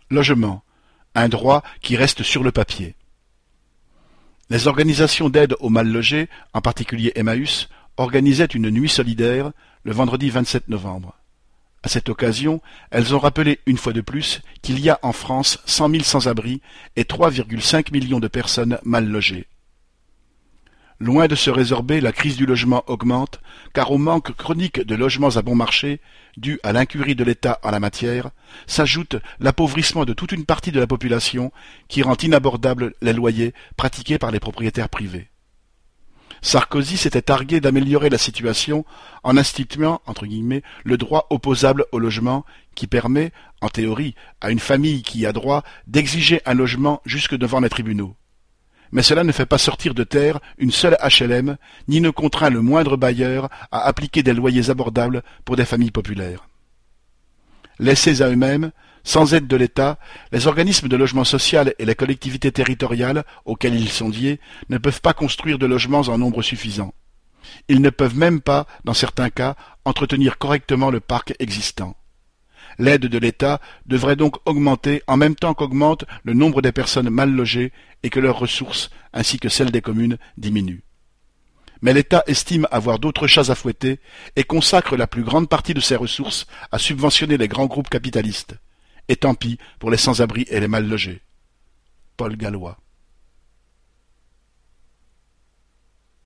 Logement, un droit qui reste sur le papier. Les organisations d'aide aux mal-logés, en particulier Emmaüs, organisaient une nuit solidaire le vendredi 27 novembre. À cette occasion, elles ont rappelé une fois de plus qu'il y a en France 100 000 sans-abri et 3,5 millions de personnes mal logées. Loin de se résorber, la crise du logement augmente, car au manque chronique de logements à bon marché, dû à l'incurie de l'État en la matière, s'ajoute l'appauvrissement de toute une partie de la population qui rend inabordables les loyers pratiqués par les propriétaires privés. Sarkozy s'était targué d'améliorer la situation en instituant, entre guillemets, le droit opposable au logement qui permet, en théorie, à une famille qui y a droit d'exiger un logement jusque devant les tribunaux. Mais cela ne fait pas sortir de terre une seule HLM, ni ne contraint le moindre bailleur à appliquer des loyers abordables pour des familles populaires. Laissés à eux-mêmes, sans aide de l'État, les organismes de logement social et les collectivités territoriales auxquelles ils sont liés ne peuvent pas construire de logements en nombre suffisant. Ils ne peuvent même pas, dans certains cas, entretenir correctement le parc existant. L'aide de l'État devrait donc augmenter en même temps qu'augmente le nombre des personnes mal logées et que leurs ressources, ainsi que celles des communes, diminuent. Mais l'État estime avoir d'autres chats à fouetter et consacre la plus grande partie de ses ressources à subventionner les grands groupes capitalistes. Et tant pis pour les sans-abri et les mal logés. Paul Gallois.